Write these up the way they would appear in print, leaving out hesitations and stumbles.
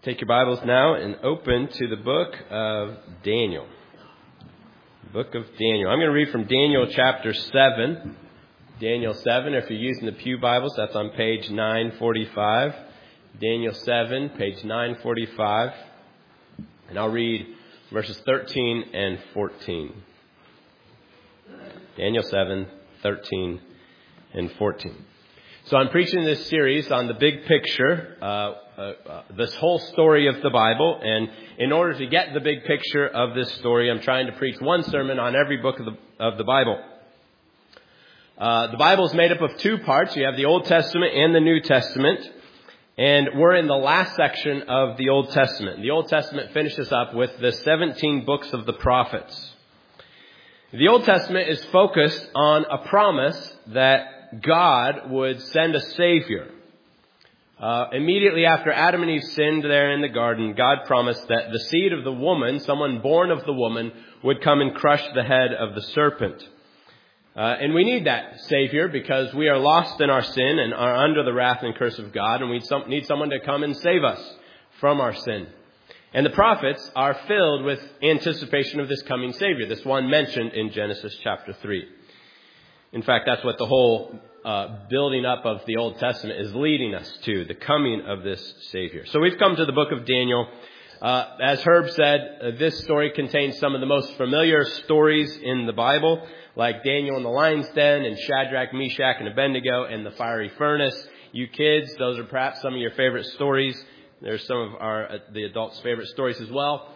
Take your Bibles now and open to the book of Daniel. Book of Daniel. I'm going to read from Daniel chapter 7. Daniel 7, if you're using the Pew Bibles, that's on page 945. Daniel 7, page 945. And I'll read verses 13 and 14. Daniel 7, 13 and 14. So I'm preaching this series on the big picture, this whole story of the Bible. And in order to get the big picture of this story, I'm trying to preach one sermon on every book of the Bible. The Bible is made up of two parts. You have the Old Testament and the New Testament. And we're in the last section of the Old Testament. The Old Testament finishes up with the 17 books of the prophets. The Old Testament is focused on a promise that God would send a Savior. Immediately after Adam and Eve sinned there in the garden, God promised that the seed of the woman, someone born of the woman, would come and crush the head of the serpent. And we need that Savior because we are lost in our sin and are under the wrath and curse of God, and we need someone to come and save us from our sin. And the prophets are filled with anticipation of this coming Savior, this one mentioned in Genesis chapter 3. In fact, that's what the whole building up of the Old Testament is leading us to, the coming of this Savior. So we've come to the book of Daniel. As Herb said, this story contains some of the most familiar stories in the Bible, like Daniel in the lion's den and Shadrach, Meshach, and Abednego and the fiery furnace. You kids, those are perhaps some of your favorite stories. There's some of the adults' favorite stories as well.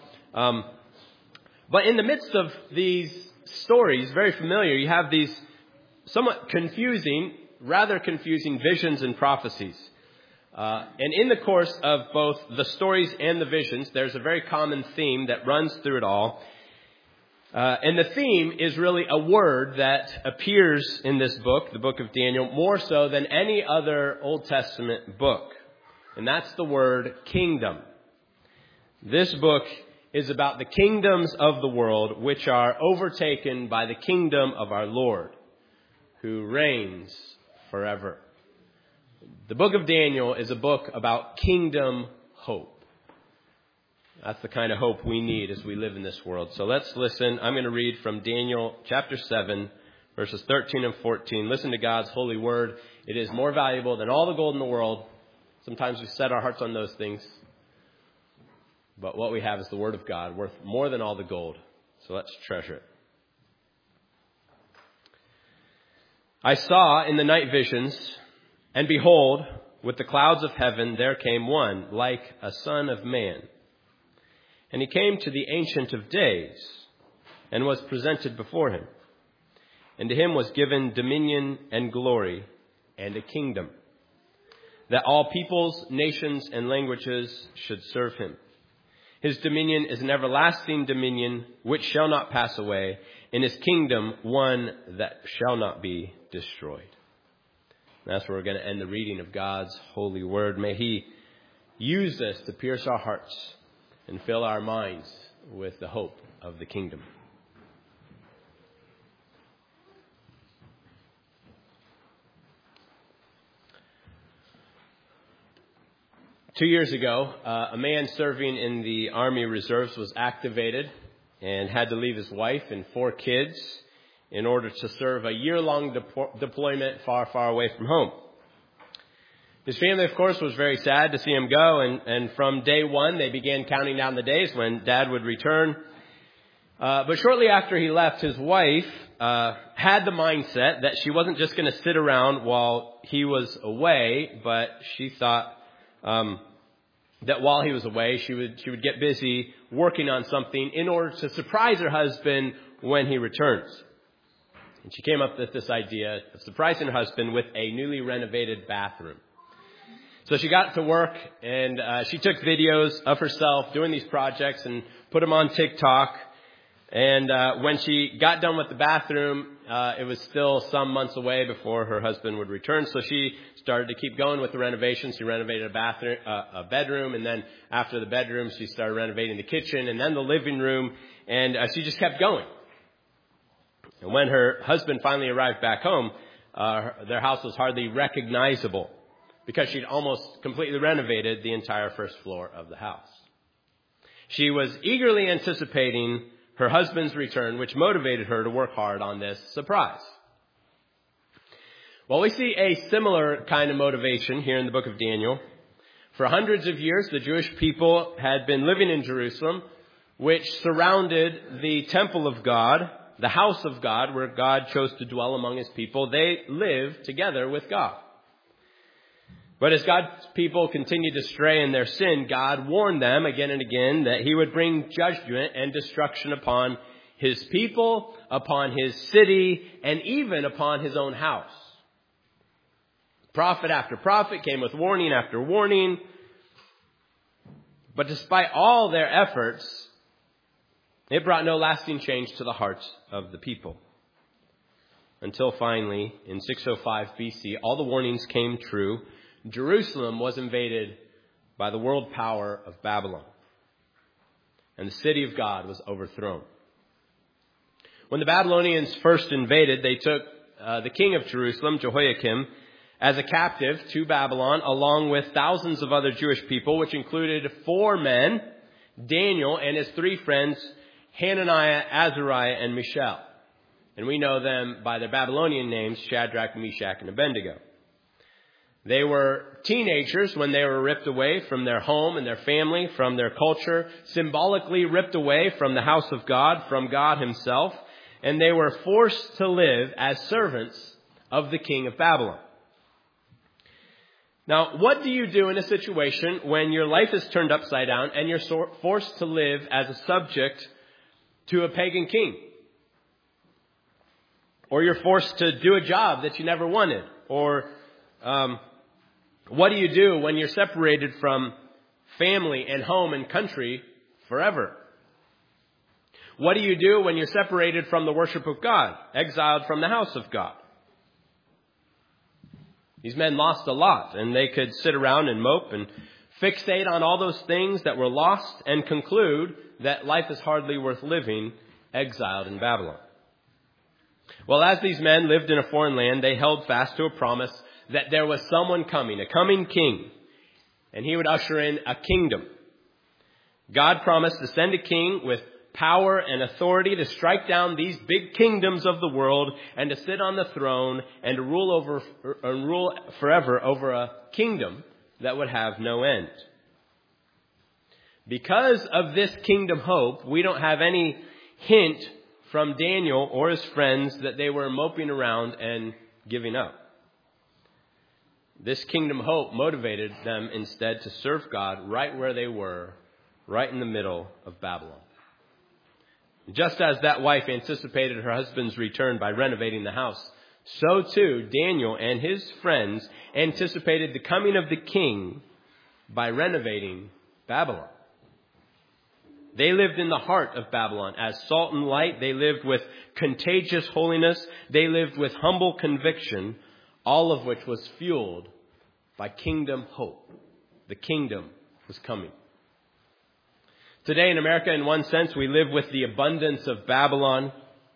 But in the midst of these stories, very familiar, you have these somewhat rather confusing visions and prophecies. And in the course of both the stories and the visions, there's a very common theme that runs through it all. And the theme is really a word that appears in this book, the book of Daniel, more so than any other Old Testament book. And that's the word kingdom. This book is about the kingdoms of the world, which are overtaken by the kingdom of our Lord, who reigns forever. The book of Daniel is a book about kingdom hope. That's the kind of hope we need as we live in this world. So let's listen. I'm going to read from Daniel chapter 7, verses 13 and 14. Listen to God's holy word. It is more valuable than all the gold in the world. Sometimes we set our hearts on those things. But what we have is the word of God, worth more than all the gold. So let's treasure it. I saw in the night visions, and behold, with the clouds of heaven there came one like a son of man. And he came to the Ancient of Days and was presented before him. And to him was given dominion and glory and a kingdom, that all peoples, nations, and languages should serve him. His dominion is an everlasting dominion which shall not pass away, and his kingdom one that shall not be destroyed. And that's where we're going to end the reading of God's holy word. May he use this to pierce our hearts and fill our minds with the hope of the kingdom. Two years ago, a man serving in the Army Reserves was activated and had to leave his wife and 4 kids in order to serve a year-long deployment far, far away from home. His family, of course, was very sad to see him go, and from day one, they began counting down the days when Dad would return. But shortly after he left, his wife had the mindset that she wasn't just going to sit around while he was away, but she thought that while he was away, she would get busy working on something in order to surprise her husband when he returns. And she came up with this idea of surprising her husband with a newly renovated bathroom. So she got to work and she took videos of herself doing these projects and put them on TikTok. And when she got done with the bathroom, it was still some months away before her husband would return. So she started to keep going with the renovations. She renovated a bedroom, and then after the bedroom, she started renovating the kitchen and then the living room. And she just kept going. And when her husband finally arrived back home, their house was hardly recognizable because she'd almost completely renovated the entire first floor of the house. She was eagerly anticipating her husband's return, which motivated her to work hard on this surprise. Well, we see a similar kind of motivation here in the book of Daniel. For hundreds of years, the Jewish people had been living in Jerusalem, which surrounded the temple of God, the house of God, where God chose to dwell among his people. They lived together with God. But as God's people continued to stray in their sin, God warned them again and again that he would bring judgment and destruction upon his people, upon his city, and even upon his own house. Prophet after prophet came with warning after warning. But despite all their efforts, it brought no lasting change to the hearts of the people. Until finally, in 605 BC, all the warnings came true. Jerusalem was invaded by the world power of Babylon, and the city of God was overthrown. When the Babylonians first invaded, they took the king of Jerusalem, Jehoiakim, as a captive to Babylon, along with thousands of other Jewish people, which included 4 men, Daniel and his 3 friends, Hananiah, Azariah, and Mishael. And we know them by their Babylonian names, Shadrach, Meshach, and Abednego. They were teenagers when they were ripped away from their home and their family, from their culture, symbolically ripped away from the house of God, from God himself, and they were forced to live as servants of the king of Babylon. Now, what do you do in a situation when your life is turned upside down and you're forced to live as a subject to a pagan king? Or you're forced to do a job that you never wanted? Or what do you do when you're separated from family and home and country forever? What do you do when you're separated from the worship of God, exiled from the house of God? These men lost a lot, and they could sit around and mope and fixate on all those things that were lost and conclude that life is hardly worth living exiled in Babylon. Well, as these men lived in a foreign land, they held fast to a promise that there was someone coming, a coming king, and he would usher in a kingdom. God promised to send a king with power and authority to strike down these big kingdoms of the world and to sit on the throne and to rule forever over a kingdom that would have no end. Because of this kingdom hope, we don't have any hint from Daniel or his friends that they were moping around and giving up. This kingdom hope motivated them instead to serve God right where they were, right in the middle of Babylon. Just as that wife anticipated her husband's return by renovating the house, so too Daniel and his friends anticipated the coming of the king by renovating Babylon. They lived in the heart of Babylon as salt and light. They lived with contagious holiness. They lived with humble conviction, all of which was fueled by kingdom hope. The kingdom was coming. Today in America, in one sense, we live with the abundance of Babylon.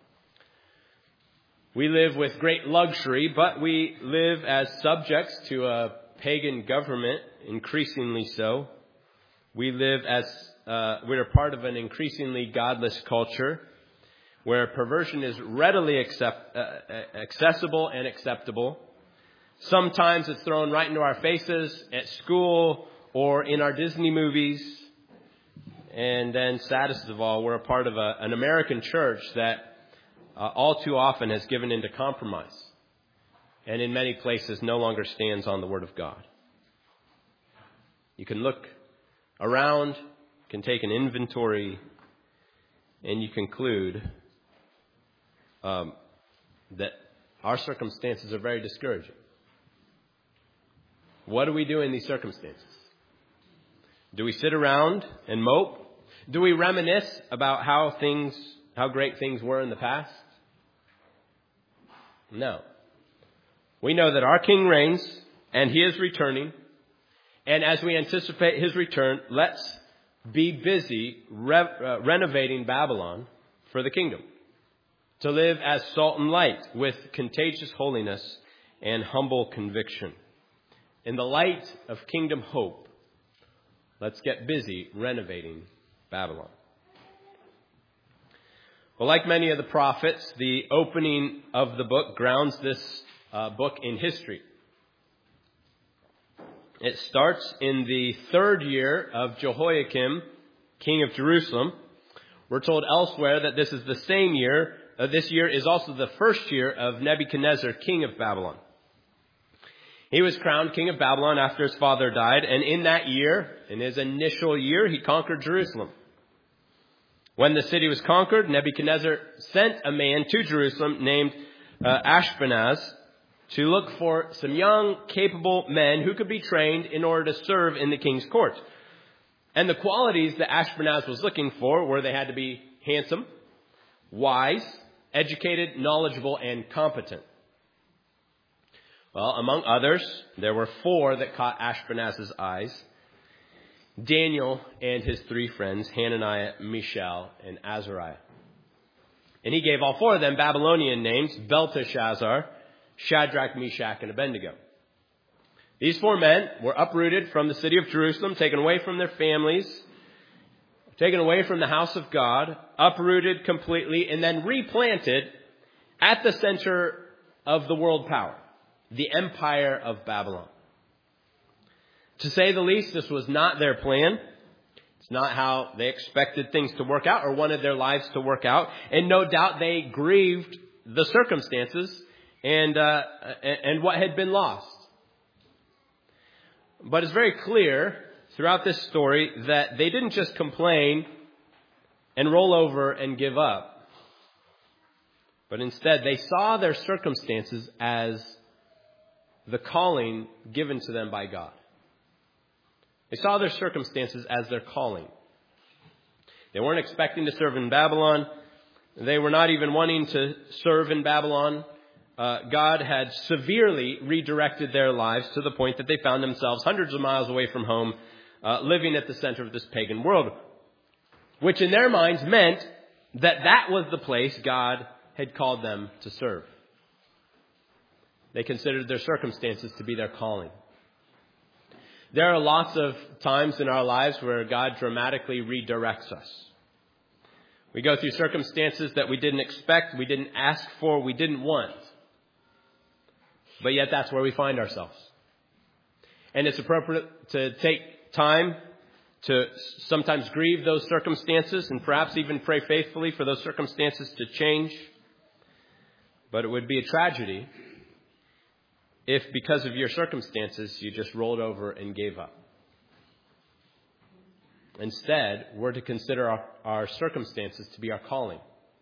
We live with great luxury, but we live as subjects to a pagan government, increasingly so. We live as we're part of an increasingly godless culture where perversion is readily accessible and acceptable. Sometimes it's thrown right into our faces at school or in our Disney movies. And then, saddest of all, we're a part of an American church that all too often has given into compromise and in many places no longer stands on the Word of God. You can look around, can take an inventory, and you conclude that our circumstances are very discouraging. What do we do in these circumstances? Do we sit around and mope? Do we reminisce about how great things were in the past? No. We know that our King reigns and he is returning. And as we anticipate his return, let's be busy renovating Babylon for the kingdom. To live as salt and light with contagious holiness and humble conviction. in the light of kingdom hope, let's get busy renovating Babylon. Well, like many of the prophets, the opening of the book grounds this book in history. It starts in the 3rd year of Jehoiakim, king of Jerusalem. We're told elsewhere that this is the same year. This year is also the 1st year of Nebuchadnezzar, king of Babylon. He was crowned king of Babylon after his father died, and in that year, in his initial year, he conquered Jerusalem. When the city was conquered, Nebuchadnezzar sent a man to Jerusalem named Ashpenaz to look for some young, capable men who could be trained in order to serve in the king's court. And the qualities that Ashpenaz was looking for were they had to be handsome, wise, educated, knowledgeable, and competent. Well, among others, there were 4 that caught Ashpenaz's eyes: Daniel and his 3 friends, Hananiah, Mishael, and Azariah. And he gave all 4 of them Babylonian names: Belteshazzar, Shadrach, Meshach, and Abednego. These 4 men were uprooted from the city of Jerusalem, taken away from their families, taken away from the house of God, uprooted completely, and then replanted at the center of the world power, the empire of Babylon. To say the least, this was not their plan. It's not how they expected things to work out or wanted their lives to work out. And no doubt they grieved the circumstances and what had been lost. But it's very clear throughout this story that they didn't just complain and roll over and give up. But instead, they saw their circumstances as the calling given to them by God. They saw their circumstances as their calling. They weren't expecting to serve in Babylon. They were not even wanting to serve in Babylon. God had severely redirected their lives to the point that they found themselves hundreds of miles away from home, living at the center of this pagan world, which in their minds meant that that was the place God had called them to serve. They considered their circumstances to be their calling. There are lots of times in our lives where God dramatically redirects us. We go through circumstances that we didn't expect, we didn't ask for, we didn't want. But yet that's where we find ourselves. And it's appropriate to take time to sometimes grieve those circumstances and perhaps even pray faithfully for those circumstances to change. But it would be a tragedy if because of your circumstances you just rolled over and gave up. Instead, we're to consider our circumstances to be our calling.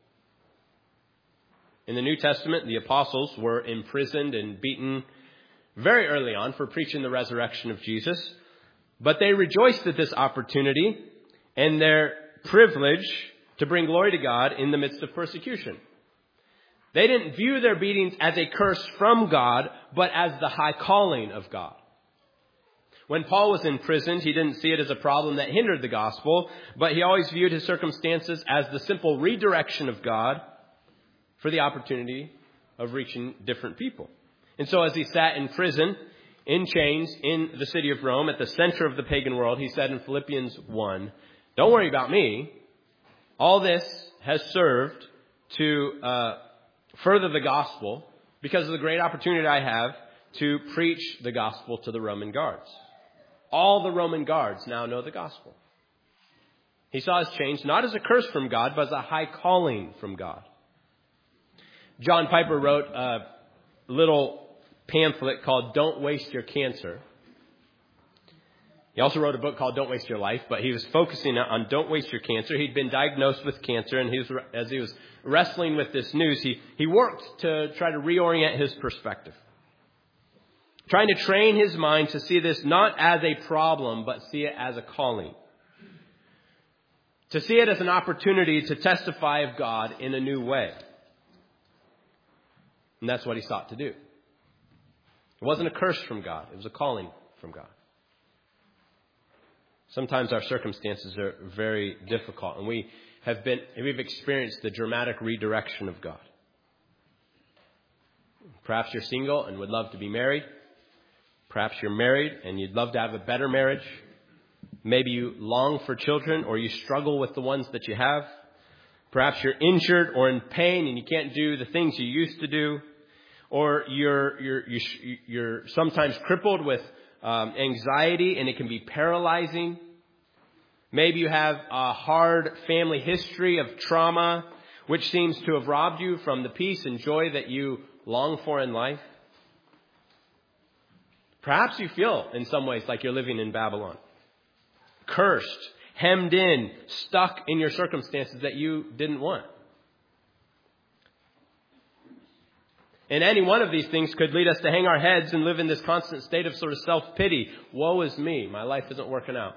In the New Testament, the apostles were imprisoned and beaten very early on for preaching the resurrection of Jesus. But they rejoiced at this opportunity and their privilege to bring glory to God in the midst of persecution. They didn't view their beatings as a curse from God, but as the high calling of God. When Paul was imprisoned, he didn't see it as a problem that hindered the gospel, but he always viewed his circumstances as the simple redirection of God for the opportunity of reaching different people. And so as he sat in prison, in chains, in the city of Rome, at the center of the pagan world, he said in Philippians 1, "Don't worry about me. All this has served to further the gospel because of the great opportunity I have to preach the gospel to the Roman guards." All the Roman guards now know the gospel. He saw his change not as a curse from God, but as a high calling from God. John Piper wrote a little pamphlet called "Don't Waste Your Cancer." He also wrote a book called "Don't Waste Your Life," but he was focusing on "Don't Waste Your Cancer." He'd been diagnosed with cancer, and as he was wrestling with this news, he worked to try to reorient his perspective, trying to train his mind to see this not as a problem, but see it as a calling, to see it as an opportunity to testify of God in a new way. And that's what he sought to do. It wasn't a curse from God. It was a calling from God. Sometimes our circumstances are very difficult, and we've experienced the dramatic redirection of God. Perhaps you're single and would love to be married. Perhaps you're married and you'd love to have a better marriage. Maybe you long for children or you struggle with the ones that you have. Perhaps you're injured or in pain and you can't do the things you used to do. Or you're sometimes crippled with anxiety and it can be paralyzing. Maybe you have a hard family history of trauma, which seems to have robbed you from the peace and joy that you long for in life. Perhaps you feel in some ways like you're living in Babylon. Cursed, hemmed in, stuck in your circumstances that you didn't want. And any one of these things could lead us to hang our heads and live in this constant state of sort of self-pity. Woe is me. My life isn't working out.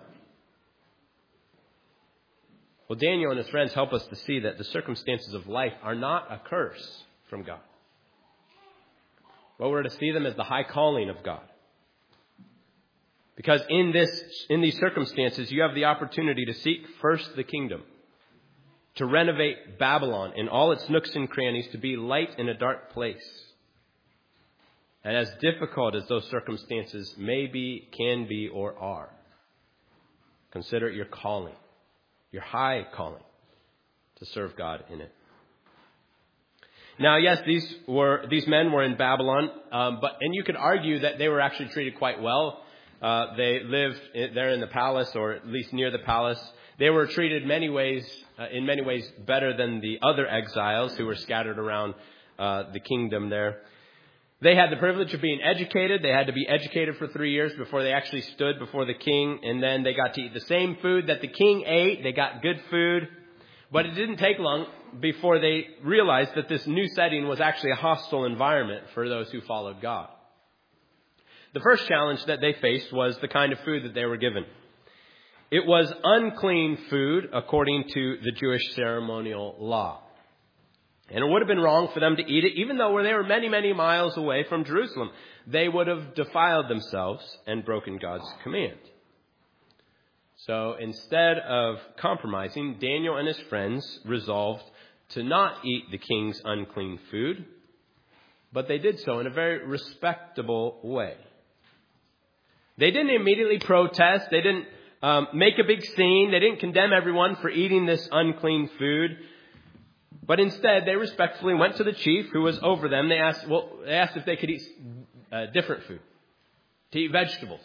Well, Daniel and his friends help us to see that the circumstances of life are not a curse from God. But we're to see them as the high calling of God. Because in these circumstances, you have the opportunity to seek first the kingdom, to renovate Babylon in all its nooks and crannies, to be light in a dark place. And as difficult as those circumstances may be, can be, or are, consider it your calling, your high calling, to serve God in it. Now, yes, these men were in Babylon, and you could argue that they were actually treated quite well. They lived there in the palace, or at least near the palace. They were treated in many ways better than the other exiles who were scattered around the kingdom there. They had the privilege of being educated. They had to be educated for 3 years before they actually stood before the king. And then they got to eat the same food that the king ate. They got good food. But it didn't take long before they realized that this new setting was actually a hostile environment for those who followed God. The first challenge that they faced was the kind of food that they were given. It was unclean food according to the Jewish ceremonial law. And it would have been wrong for them to eat it, even though they were many, many miles away from Jerusalem. They would have defiled themselves and broken God's command. So instead of compromising, Daniel and his friends resolved to not eat the king's unclean food, but they did so in a very respectable way. They didn't immediately protest. They didn't make a big scene. They didn't condemn everyone for eating this unclean food. But instead, they respectfully went to the chief who was over them. They asked if they could eat different food, to eat vegetables.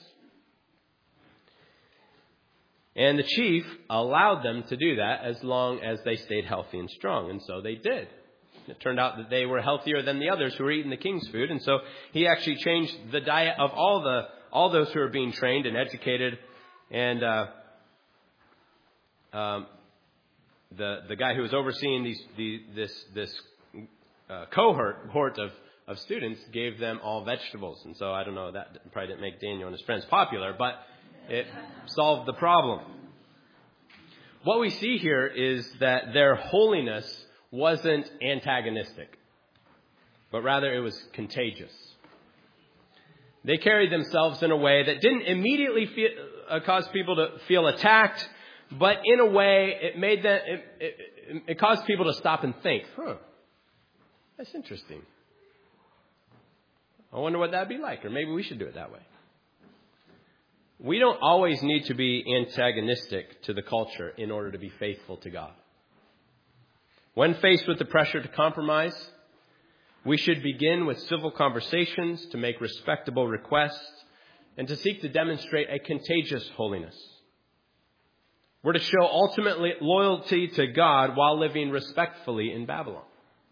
And the chief allowed them to do that as long as they stayed healthy and strong. And so they did. It turned out that they were healthier than the others who were eating the king's food. And so he actually changed the diet of all those who were being trained and educated. And the guy who was overseeing this cohort of students gave them all vegetables. And so I don't know, that probably didn't make Daniel and his friends popular, but it solved the problem. What we see here is that their holiness wasn't antagonistic, but rather it was contagious. They carried themselves in a way that didn't immediately cause people to feel attacked, but in a way it caused people to stop and think, that's interesting. I wonder what that'd be like, or maybe we should do it that way. We don't always need to be antagonistic to the culture in order to be faithful to God. When faced with the pressure to compromise, we should begin with civil conversations, to make respectable requests, and to seek to demonstrate a contagious holiness. We're to show ultimately loyalty to God while living respectfully in Babylon.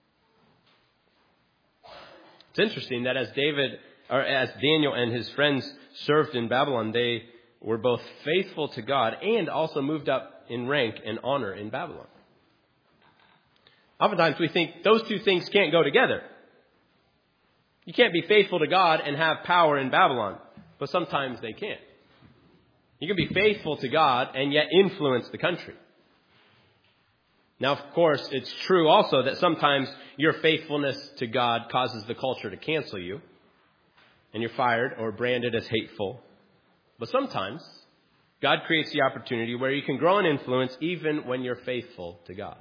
It's interesting that as Daniel and his friends served in Babylon, they were both faithful to God and also moved up in rank and honor in Babylon. Oftentimes we think those two things can't go together. You can't be faithful to God and have power in Babylon, but sometimes they can. You can be faithful to God and yet influence the country. Now, of course, it's true also that sometimes your faithfulness to God causes the culture to cancel you, and you're fired or branded as hateful. But sometimes God creates the opportunity where you can grow in influence even when you're faithful to God.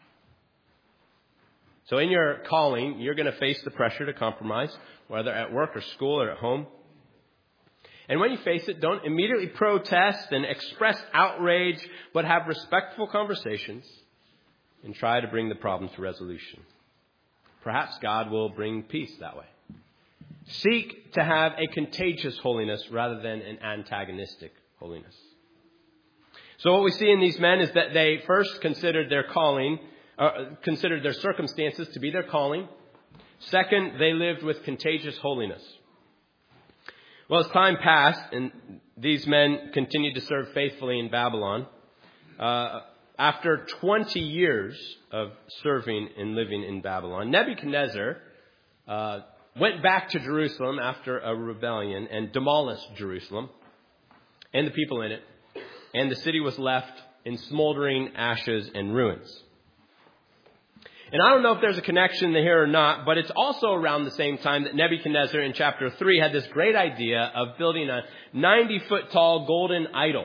So in your calling, you're going to face the pressure to compromise, whether at work or school or at home. And when you face it, don't immediately protest and express outrage, but have respectful conversations and try to bring the problem to resolution. Perhaps God will bring peace that way. Seek to have a contagious holiness rather than an antagonistic holiness. So what we see in these men is that they first considered their calling, considered their circumstances to be their calling. Second, they lived with contagious holiness. Well, as time passed and these men continued to serve faithfully in Babylon, after 20 years of serving and living in Babylon, Nebuchadnezzar went back to Jerusalem after a rebellion and demolished Jerusalem and the people in it. And the city was left in smoldering ashes and ruins. And I don't know if there's a connection here or not, but it's also around the same time that Nebuchadnezzar in chapter 3 had this great idea of building a 90-foot tall golden idol.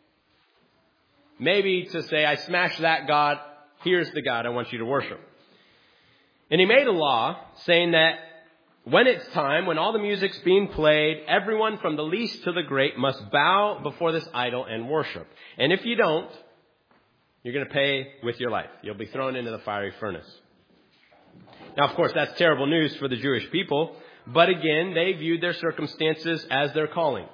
Maybe to say, I smashed that God, here's the God I want you to worship. And he made a law saying that when it's time, when all the music's being played, everyone from the least to the great must bow before this idol and worship. And if you don't, you're going to pay with your life. You'll be thrown into the fiery furnace. Now, of course, that's terrible news for the Jewish people. But again, they viewed their circumstances as their calling.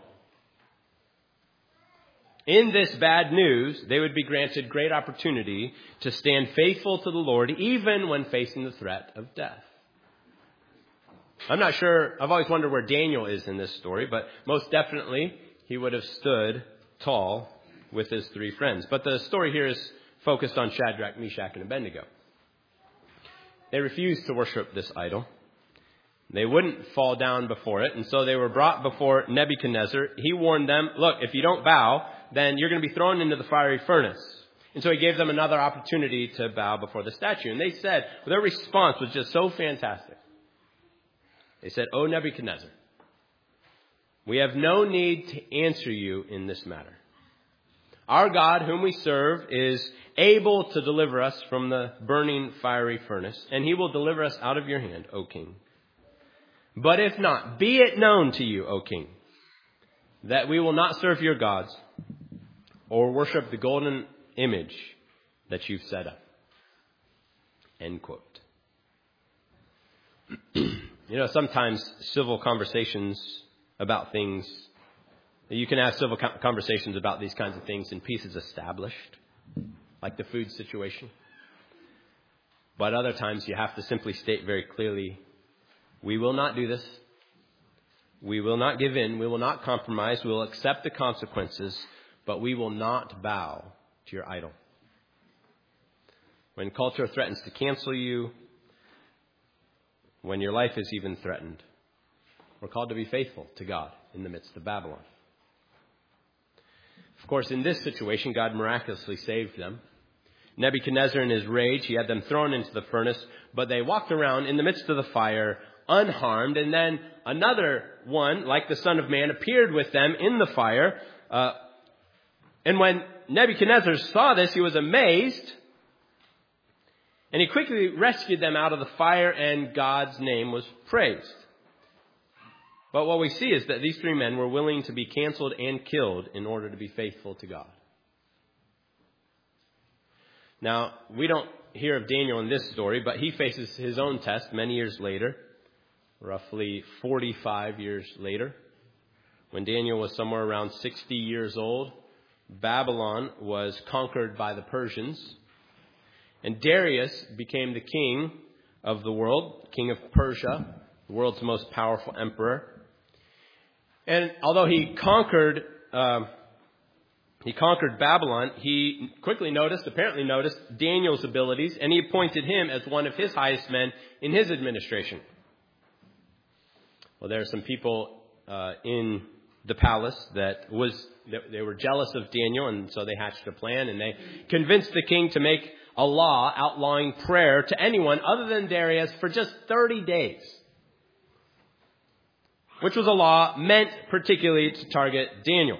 In this bad news, they would be granted great opportunity to stand faithful to the Lord, even when facing the threat of death. I'm not sure, I've always wondered where Daniel is in this story, but most definitely he would have stood tall with his three friends. But the story here is focused on Shadrach, Meshach, and Abednego. They refused to worship this idol. They wouldn't fall down before it, and so they were brought before Nebuchadnezzar. He warned them, look, if you don't bow, then you're going to be thrown into the fiery furnace. And so he gave them another opportunity to bow before the statue. And they said, their response was just so fantastic. They said, O Nebuchadnezzar, we have no need to answer you in this matter. Our God, whom we serve, is able to deliver us from the burning fiery furnace, and he will deliver us out of your hand, O king. But if not, be it known to you, O king, that we will not serve your gods or worship the golden image that you've set up. End quote. You know, sometimes civil conversations about things, you can have civil conversations about these kinds of things and peace is established, like the food situation. But other times you have to simply state very clearly, we will not do this. We will not give in. We will not compromise. We will accept the consequences, but we will not bow to your idol. When culture threatens to cancel you, when your life is even threatened, we're called to be faithful to God in the midst of Babylon. Of course, in this situation, God miraculously saved them. Nebuchadnezzar, in his rage, he had them thrown into the furnace, but they walked around in the midst of the fire unharmed. And then another one, like the Son of Man, appeared with them in the fire. And when Nebuchadnezzar saw this, he was amazed. And he quickly rescued them out of the fire, and God's name was praised. But what we see is that these three men were willing to be canceled and killed in order to be faithful to God. Now, we don't hear of Daniel in this story, but he faces his own test many years later, roughly 45 years later. When Daniel was somewhere around 60 years old, Babylon was conquered by the Persians. And Darius became the king of the world, king of Persia, the world's most powerful emperor. And although he conquered Babylon, he apparently noticed Daniel's abilities, and he appointed him as one of his highest men in his administration. Well, there are some people in the palace that they were jealous of Daniel, and so they hatched a plan, and they convinced the king to make a law outlawing prayer to anyone other than Darius for just 30 days, which was a law meant particularly to target Daniel.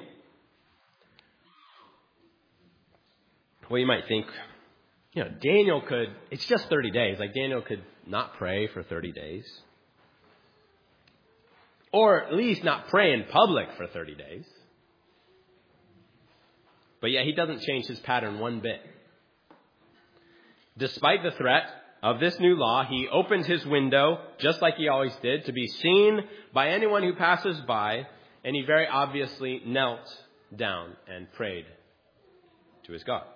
Well, you might think, Daniel it's just 30 days. Like Daniel could not pray for 30 days. Or at least not pray in public for 30 days. But yet he doesn't change his pattern one bit. Despite the threat of this new law, he opens his window, just like he always did, to be seen by anyone who passes by, and he very obviously knelt down and prayed to his God.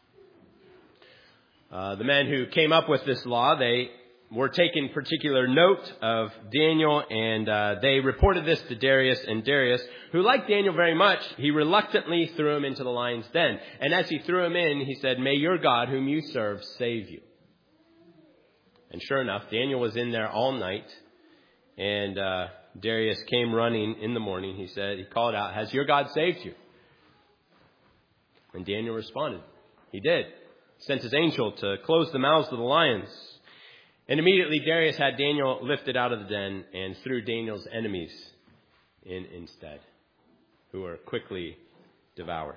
The men who came up with this law, they were taking particular note of Daniel, and they reported this to Darius. And Darius, who liked Daniel very much, he reluctantly threw him into the lion's den. And as he threw him in, he said, "May your God, whom you serve, save you." And sure enough, Daniel was in there all night, and Darius came running in the morning. He called out, "Has your God saved you?" And Daniel responded, "He did. Sent his angel to close the mouths of the lions." And immediately Darius had Daniel lifted out of the den and threw Daniel's enemies in instead, who were quickly devoured.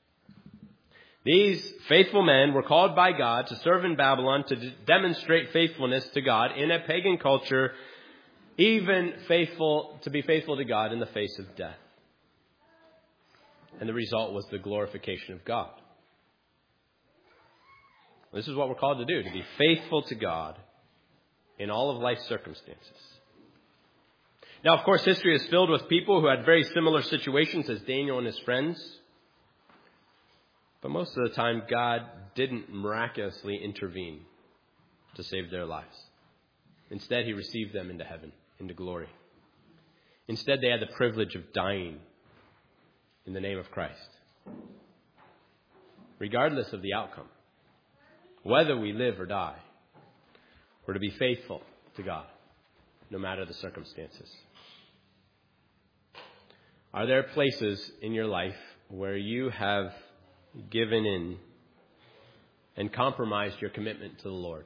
These faithful men were called by God to serve in Babylon, to demonstrate faithfulness to God in a pagan culture, even to be faithful to God in the face of death. And the result was the glorification of God. This is what we're called to do, to be faithful to God in all of life's circumstances. Now, of course, history is filled with people who had very similar situations as Daniel and his friends. But most of the time, God didn't miraculously intervene to save their lives. Instead, he received them into heaven, into glory. Instead, they had the privilege of dying in the name of Christ, regardless of the outcome. Whether we live or die, we're to be faithful to God, no matter the circumstances. Are there places in your life where you have given in and compromised your commitment to the Lord?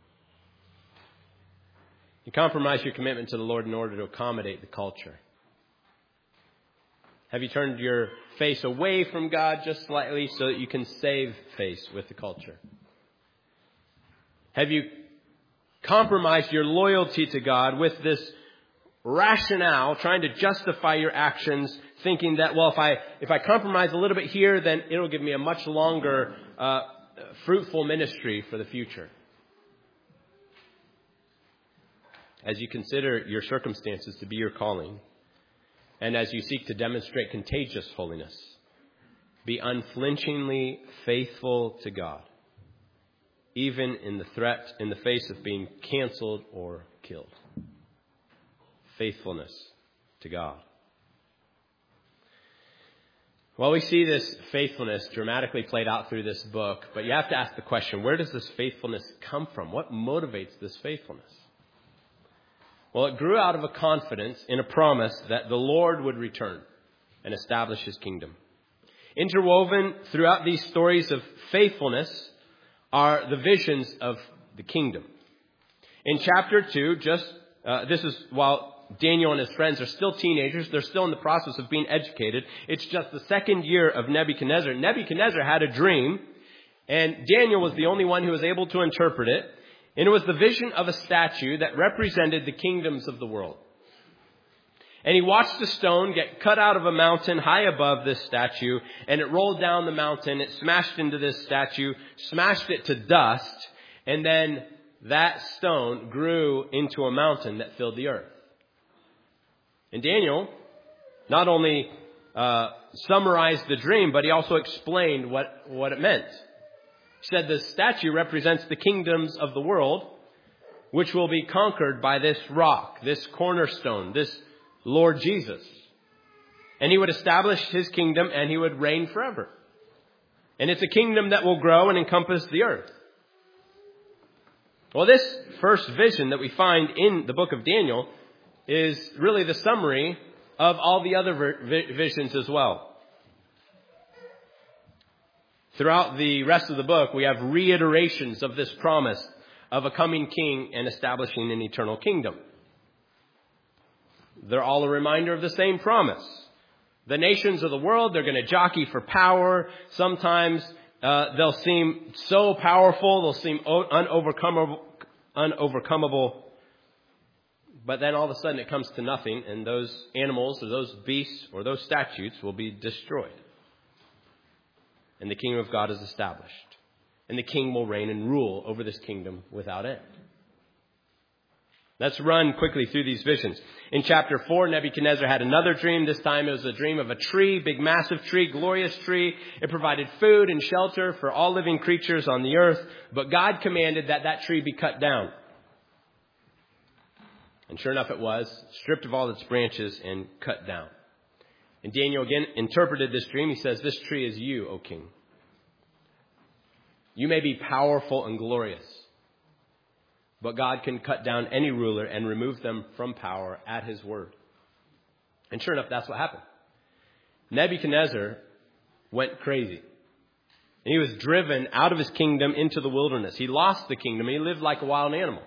You compromise your commitment to the Lord in order to accommodate the culture. Have you turned your face away from God just slightly so that you can save face with the culture? Have you compromised your loyalty to God with this rationale, trying to justify your actions, thinking that, well, if I compromise a little bit here, then it'll give me a much longer, fruitful ministry for the future? As you consider your circumstances to be your calling, and as you seek to demonstrate contagious holiness, be unflinchingly faithful to God, even in the face of being canceled or killed. Faithfulness to God. Well, we see this faithfulness dramatically played out through this book, but you have to ask the question, where does this faithfulness come from? What motivates this faithfulness? Well, it grew out of a confidence in a promise that the Lord would return and establish his kingdom. Interwoven throughout these stories of faithfulness are the visions of the kingdom. In chapter 2, this is while Daniel and his friends are still teenagers. They're still in the process of being educated. It's just the second year of Nebuchadnezzar. Nebuchadnezzar had a dream, and Daniel was the only one who was able to interpret it. And it was the vision of a statue that represented the kingdoms of the world. And he watched a stone get cut out of a mountain high above this statue, and it rolled down the mountain. It smashed into this statue, smashed it to dust, and then that stone grew into a mountain that filled the earth. And Daniel not only summarized the dream, but he also explained what it meant. He said the statue represents the kingdoms of the world, which will be conquered by this rock, this cornerstone, this Lord Jesus. And he would establish his kingdom and he would reign forever. And it's a kingdom that will grow and encompass the earth. Well, this first vision that we find in the book of Daniel is really the summary of all the other visions as well. Throughout the rest of the book, we have reiterations of this promise of a coming king and establishing an eternal kingdom. They're all a reminder of the same promise. The nations of the world, they're going to jockey for power. Sometimes they'll seem so powerful, they'll seem unovercomable. But then all of a sudden it comes to nothing, and those animals or those beasts or those statutes will be destroyed. And the kingdom of God is established. And the king will reign and rule over this kingdom without end. Let's run quickly through these visions. In chapter 4, Nebuchadnezzar had another dream. This time it was a dream of a tree, big massive tree, glorious tree. It provided food and shelter for all living creatures on the earth. But God commanded that that tree be cut down. And sure enough it was, stripped of all its branches and cut down. And Daniel again interpreted this dream. He says, this tree is you, O king. You may be powerful and glorious, but God can cut down any ruler and remove them from power at his word. And sure enough, that's what happened. Nebuchadnezzar went crazy. And he was driven out of his kingdom into the wilderness. He lost the kingdom. He lived like a wild animal.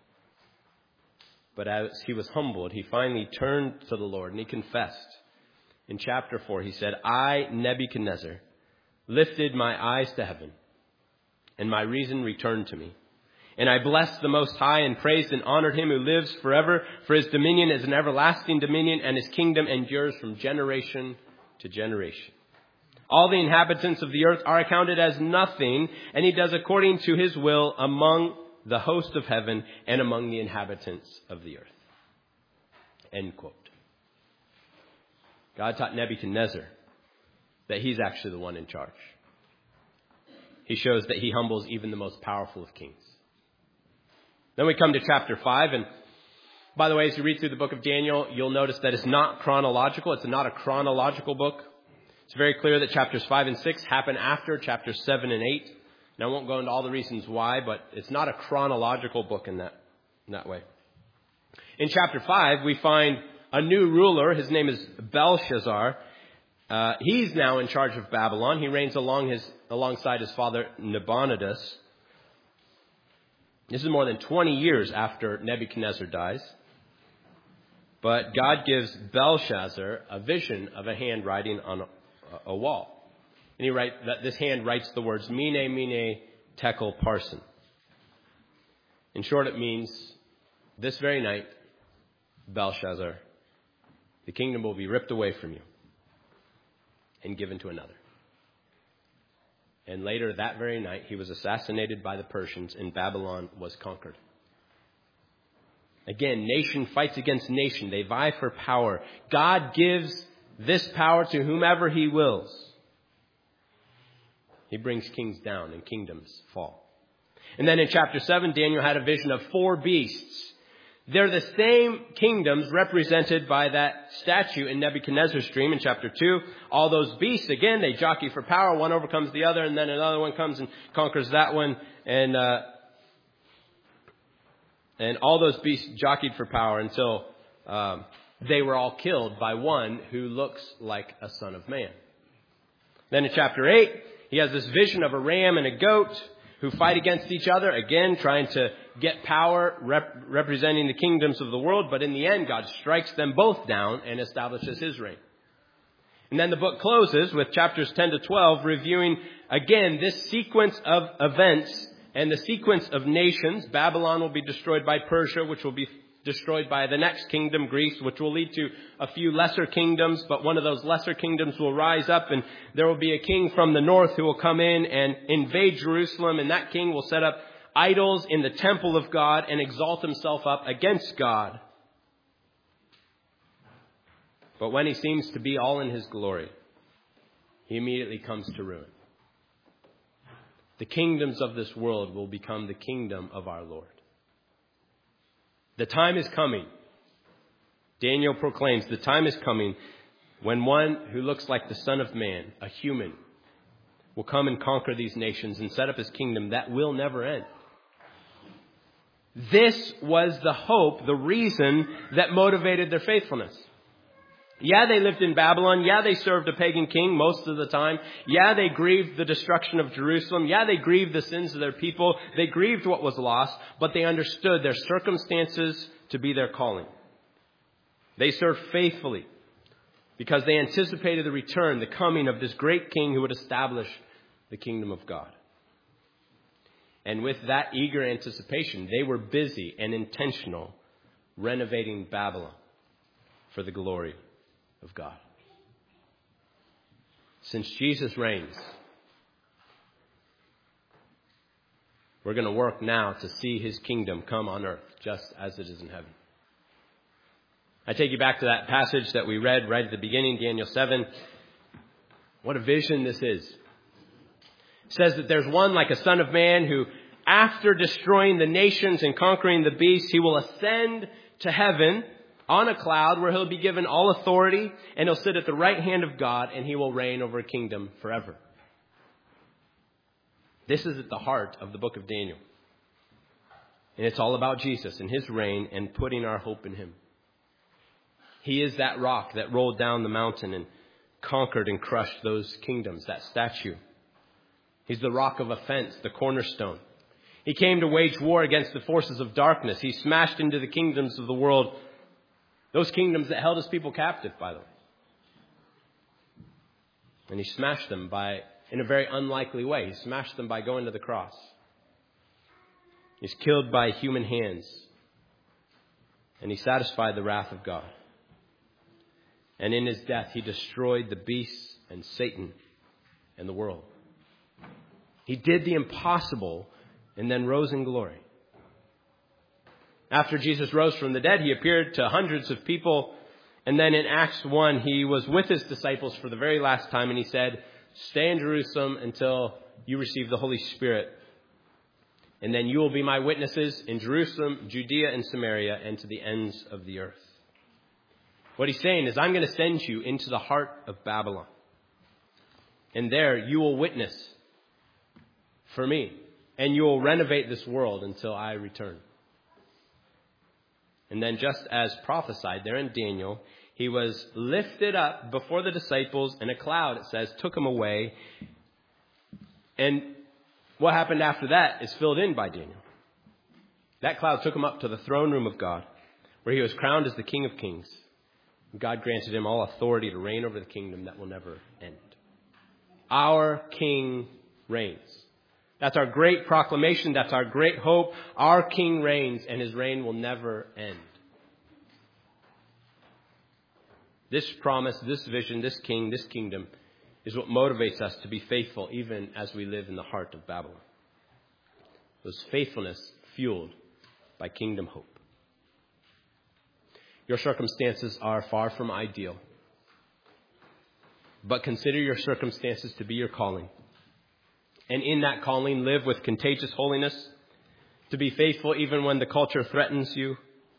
But as he was humbled, he finally turned to the Lord and he confessed. In chapter 4, he said, I, Nebuchadnezzar, lifted my eyes to heaven, and my reason returned to me. And I blessed the Most High and praised and honored him who lives forever, for his dominion is an everlasting dominion, and his kingdom endures from generation to generation. All the inhabitants of the earth are accounted as nothing, and he does according to his will among the host of heaven and among the inhabitants of the earth. End quote. God taught Nebuchadnezzar that he's actually the one in charge. He shows that he humbles even the most powerful of kings. Then we come to chapter 5. And by the way, as you read through the book of Daniel, you'll notice that it's not chronological. It's not a chronological book. It's very clear that chapters 5 and 6 happen after chapters 7 and 8. And I won't go into all the reasons why, but it's not a chronological book in that way. In chapter 5, we find a new ruler. His name is Belshazzar. He's now in charge of Babylon. He reigns alongside his father Nabonidus. This is more than 20 years after Nebuchadnezzar dies. But God gives Belshazzar a vision of a hand writing on a wall. And this hand writes the words, Mene, Mene, Tekel, Parsin. In short, it means, this very night, Belshazzar, the kingdom will be ripped away from you and given to another. And later that very night, he was assassinated by the Persians and Babylon was conquered. Again, nation fights against nation. They vie for power. God gives this power to whomever he wills. He brings kings down and kingdoms fall. And then in chapter 7, Daniel had a vision of 4 beasts. They're the same kingdoms represented by that statue in Nebuchadnezzar's dream in chapter 2. All those beasts, again, they jockey for power. One overcomes the other, and then another one comes and conquers that one. And all those beasts jockeyed for power until they were all killed by one who looks like a son of man. Then in chapter 8, he has this vision of a ram and a goat who fight against each other, again, trying to get power, representing the kingdoms of the world. But in the end, God strikes them both down and establishes his reign. And then the book closes with chapters 10 to 12, reviewing, again, this sequence of events and the sequence of nations. Babylon will be destroyed by Persia, which will be destroyed by the next kingdom, Greece, which will lead to a few lesser kingdoms. But one of those lesser kingdoms will rise up, and there will be a king from the north who will come in and invade Jerusalem. And that king will set up idols in the temple of God and exalt himself up against God. But when he seems to be all in his glory, he immediately comes to ruin. The kingdoms of this world will become the kingdom of our Lord. The time is coming. Daniel proclaims the time is coming when one who looks like the Son of Man, a human, will come and conquer these nations and set up his kingdom that will never end. This was the hope, the reason that motivated their faithfulness. Yeah, they lived in Babylon. Yeah, they served a pagan king most of the time. Yeah, they grieved the destruction of Jerusalem. Yeah, they grieved the sins of their people. They grieved what was lost, but they understood their circumstances to be their calling. They served faithfully because they anticipated the return, the coming of this great king who would establish the kingdom of God. And with that eager anticipation, they were busy and intentional renovating Babylon for the glory of God. Since Jesus reigns, we're going to work now to see his kingdom come on earth just as it is in heaven. I take you back to that passage that we read right at the beginning, Daniel 7. What a vision this is. It says that there's one like a son of man who, after destroying the nations and conquering the beast, he will ascend to heaven on a cloud where he'll be given all authority, and he'll sit at the right hand of God, and he will reign over a kingdom forever. This is at the heart of the book of Daniel. And it's all about Jesus and his reign and putting our hope in him. He is that rock that rolled down the mountain and conquered and crushed those kingdoms, that statue. He's the rock of offense, the cornerstone. He came to wage war against the forces of darkness. He smashed into the kingdoms of the world, those kingdoms that held his people captive, by the way. And he smashed them in a very unlikely way. He smashed them by going to the cross. He's killed by human hands. And he satisfied the wrath of God. And in his death, he destroyed the beasts and Satan and the world. He did the impossible and then rose in glory. After Jesus rose from the dead, he appeared to hundreds of people. And then in Acts 1, he was with his disciples for the very last time. And he said, stay in Jerusalem until you receive the Holy Spirit. And then you will be my witnesses in Jerusalem, Judea, and Samaria, and to the ends of the earth. What he's saying is, I'm going to send you into the heart of Babylon. And there you will witness for me. And you will renovate this world until I return. And then just as prophesied there in Daniel, he was lifted up before the disciples, and a cloud, it says, took him away. And what happened after that is filled in by Daniel. That cloud took him up to the throne room of God, where he was crowned as the King of Kings. God granted him all authority to reign over the kingdom that will never end. Our King reigns. That's our great proclamation. That's our great hope. Our King reigns, and his reign will never end. This promise, this vision, this king, this kingdom is what motivates us to be faithful even as we live in the heart of Babylon. It was faithfulness fueled by kingdom hope. Your circumstances are far from ideal, but consider your circumstances to be your calling. And in that calling, live with contagious holiness, to be faithful even when the culture threatens you,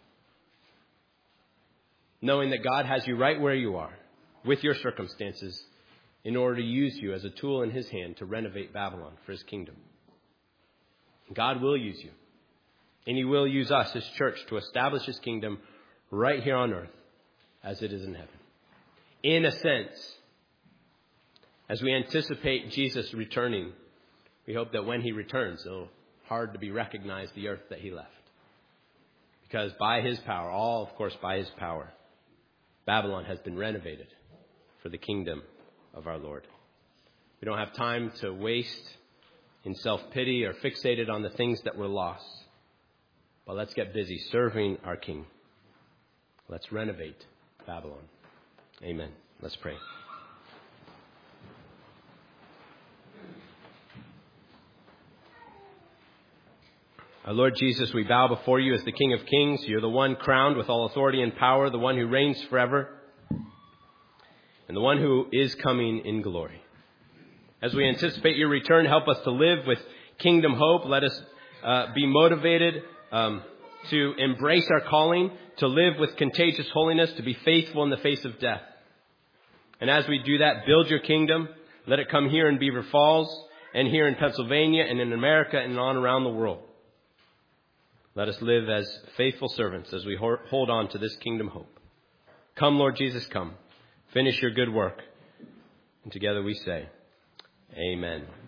knowing that God has you right where you are with your circumstances in order to use you as a tool in his hand to renovate Babylon for his kingdom. God will use you, and he will use us, his church, to establish his kingdom right here on earth as it is in heaven. In a sense, as we anticipate Jesus returning, we hope that when he returns, it'll hard to be recognized the earth that he left. Because by his power, all of course by his power, Babylon has been renovated for the kingdom of our Lord. We don't have time to waste in self-pity or fixated on the things that were lost. But let's get busy serving our King. Let's renovate Babylon. Amen. Let's pray. Our Lord Jesus, we bow before you as the King of Kings. You're the one crowned with all authority and power, the one who reigns forever, and the one who is coming in glory. As we anticipate your return, help us to live with kingdom hope. Let us be motivated to embrace our calling, to live with contagious holiness, to be faithful in the face of death. And as we do that, build your kingdom. Let it come here in Beaver Falls and here in Pennsylvania and in America and on around the world. Let us live as faithful servants as we hold on to this kingdom hope. Come, Lord Jesus, come. Finish your good work. And together we say, Amen.